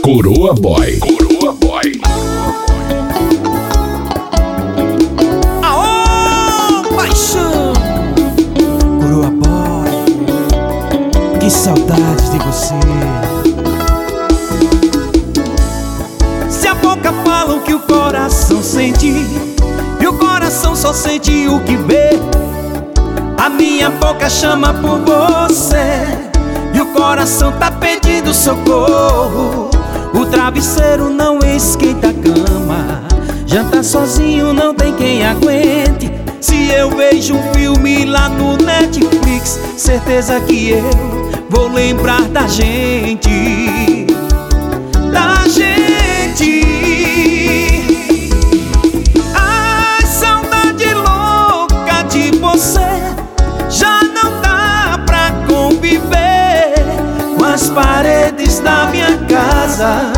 Coroa Boy. Coroa Boy. Aô, paixão! Coroa Boy, que saudade de você. Se a boca fala o que o coração sente, e o coração só sente o que vê, a minha boca chama por você, e o coração tá pedindo socorro. O travesseiro não esquenta a cama, jantar sozinho não tem quem aguente. Se eu vejo um filme lá no Netflix, certeza que eu vou lembrar da gente. Da gente. Ai, saudade louca de você, já não dá pra conviver com as paredes da minha casa.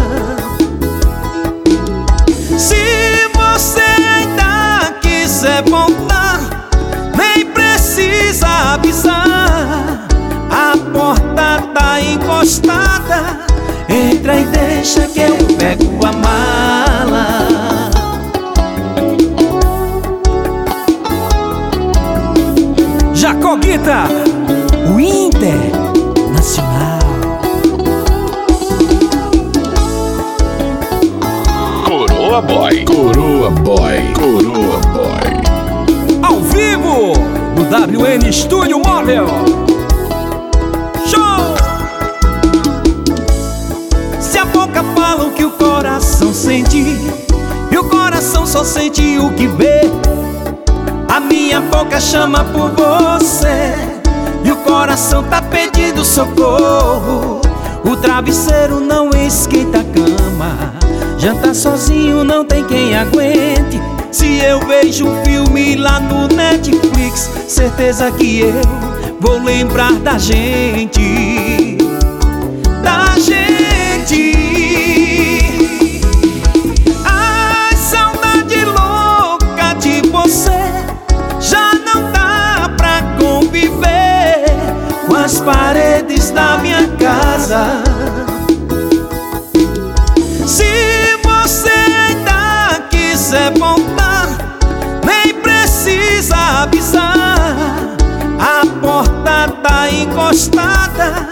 Se você ainda quiser voltar, nem precisa avisar, a porta tá encostada, entra e deixa que eu pego a mala. Jacobita, o Internacional. Coroa Boy. Coroa Boy. Coroa Boy. Ao vivo no WN Estúdio Móvel. Show! Se a boca fala o que o coração sente, e o coração só sente o que vê, a minha boca chama por você, e o coração tá pedindo socorro. O travesseiro não esquenta a cama, jantar sozinho não tem quem aguente. Se eu vejo um filme lá no Netflix, certeza que eu vou lembrar da gente. Da gente. Ai, saudade louca de você, já não dá pra conviver com as paredes da minha casa. Se você ainda quiser voltar, nem precisa avisar, a porta tá encostada.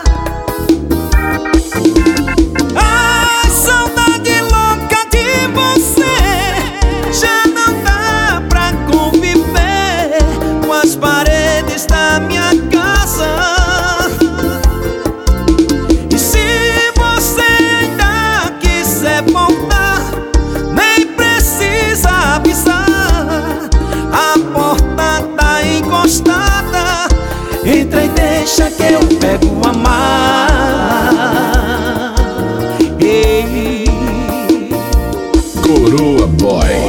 Ai, saudade louca de você, já não dá pra conviver com as paredes da minha casa. E se você ainda quiser voltar, nem precisa avisar, a porta tá encostada, entra e deixa que eu pego a mala. Ei. Coroa Boy.